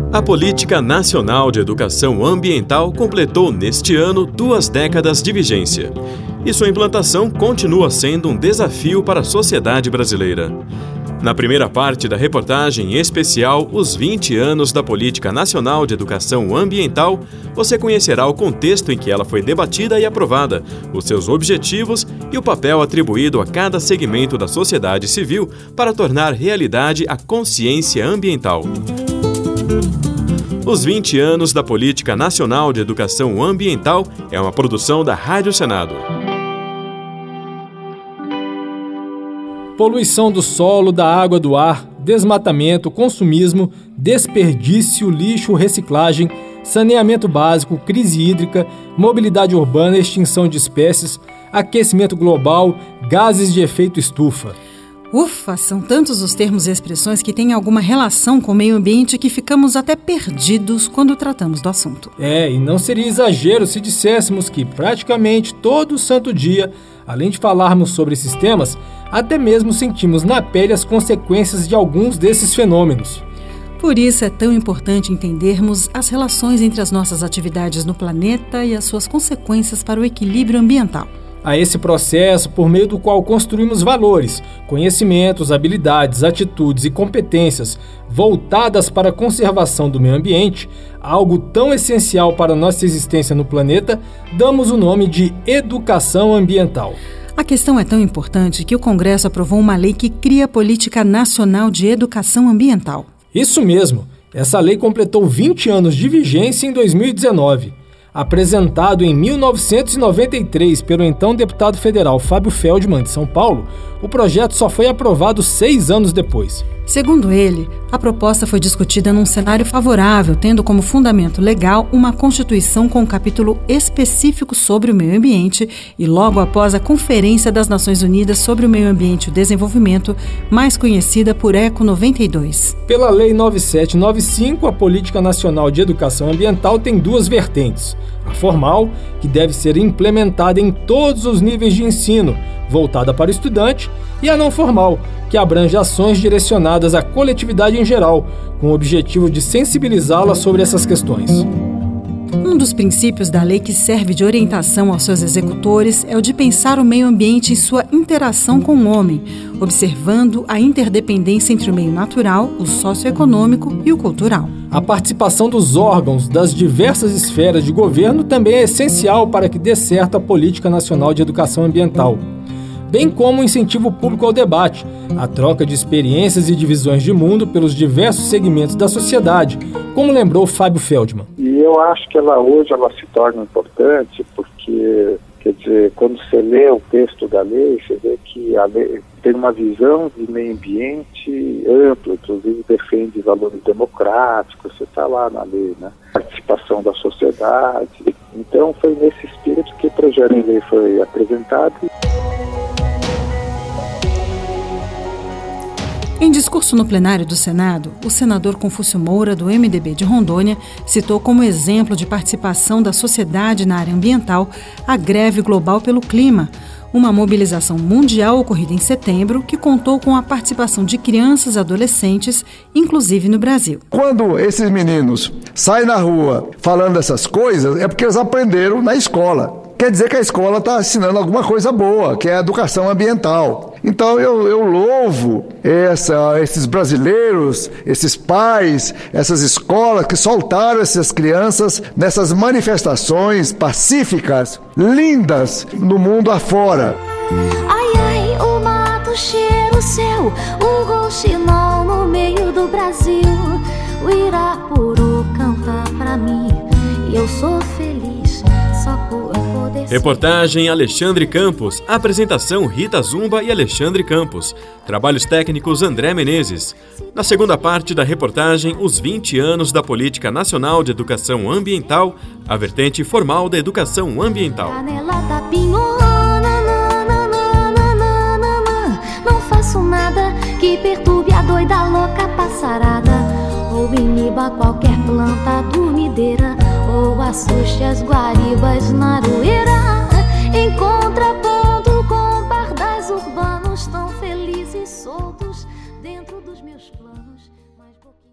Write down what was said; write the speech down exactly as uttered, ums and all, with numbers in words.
A Política Nacional de Educação Ambiental completou neste ano duas décadas de vigência. E sua implantação continua sendo um desafio para a sociedade brasileira. Na primeira parte da reportagem especial Os vinte anos da Política Nacional de Educação Ambiental, você conhecerá o contexto em que ela foi debatida e aprovada, os seus objetivos e o papel atribuído a cada segmento da sociedade civil para tornar realidade a consciência ambiental. Os vinte anos da Política Nacional de Educação Ambiental é uma produção da Rádio Senado. Poluição do solo, da água, do ar, desmatamento, consumismo, desperdício, lixo, reciclagem, saneamento básico, crise hídrica, mobilidade urbana, extinção de espécies, aquecimento global, gases de efeito estufa. Ufa, são tantos os termos e expressões que têm alguma relação com o meio ambiente que ficamos até perdidos quando tratamos do assunto. É, e não seria exagero se disséssemos que praticamente todo santo dia, além de falarmos sobre esses temas, até mesmo sentimos na pele as consequências de alguns desses fenômenos. Por isso é tão importante entendermos as relações entre as nossas atividades no planeta e as suas consequências para o equilíbrio ambiental. A esse processo, por meio do qual construímos valores, conhecimentos, habilidades, atitudes e competências voltadas para a conservação do meio ambiente, algo tão essencial para a nossa existência no planeta, damos o nome de educação ambiental. A questão é tão importante que o Congresso aprovou uma lei que cria a Política Nacional de Educação Ambiental. Isso mesmo, essa lei completou vinte anos de vigência em dois mil e dezenove. Apresentado em mil novecentos e noventa e três pelo então deputado federal Fábio Feldman, de São Paulo, o projeto só foi aprovado seis anos depois. Segundo ele, a proposta foi discutida num cenário favorável, tendo como fundamento legal uma Constituição com um capítulo específico sobre o meio ambiente e logo após a Conferência das Nações Unidas sobre o Meio Ambiente e o Desenvolvimento, mais conhecida por ECO noventa e dois. Pela Lei nove mil setecentos e noventa e cinco, a Política Nacional de Educação Ambiental tem duas vertentes. A formal, que deve ser implementada em todos os níveis de ensino, voltada para o estudante, e a não formal, que abrange ações direcionadas à coletividade em geral, com o objetivo de sensibilizá-la sobre essas questões. Um dos princípios da lei que serve de orientação aos seus executores é o de pensar o meio ambiente em sua interação com o homem, observando a interdependência entre o meio natural, o socioeconômico e o cultural. A participação dos órgãos das diversas esferas de governo também é essencial para que dê certo a Política Nacional de Educação Ambiental, bem como o incentivo público ao debate, a troca de experiências e de visões de mundo pelos diversos segmentos da sociedade, como lembrou Fábio Feldman. E eu acho que ela hoje ela se torna importante porque, quer dizer, quando você lê o texto da lei, você vê que a lei tem uma visão de meio ambiente ampla, inclusive defende valores democráticos, você está lá na lei, né? Participação da sociedade. Então foi nesse espírito que o projeto de lei foi apresentado. Em discurso no plenário do Senado, o senador Confúcio Moura, do M D B de Rondônia, citou como exemplo de participação da sociedade na área ambiental a Greve Global pelo Clima, uma mobilização mundial ocorrida em setembro que contou com a participação de crianças e adolescentes, inclusive no Brasil. Quando esses meninos saem na rua falando essas coisas, é porque eles aprenderam na escola. Quer dizer que a escola está ensinando alguma coisa boa, que é a educação ambiental. Então eu, eu louvo essa, esses brasileiros, esses pais, essas escolas que soltaram essas crianças nessas manifestações pacíficas, lindas, no mundo afora. Ai, ai, o mato cheira o céu, um rouxinol no meio do Brasil. O Irapuru canta pra mim e eu sou feliz só por poder ser. Reportagem Alexandre Campos. Apresentação Rita Zumba e Alexandre Campos. Trabalhos técnicos André Menezes. Na segunda parte da reportagem, os vinte anos da Política Nacional de Educação Ambiental, a vertente formal da educação ambiental. Não faço nada que perturbe a doida louca passarada, ou iniba qualquer planta dormideira, ou assuste as guaribas na aroeira. Em contraponto com pardais urbanos tão felizes e soltos dentro dos meus planos.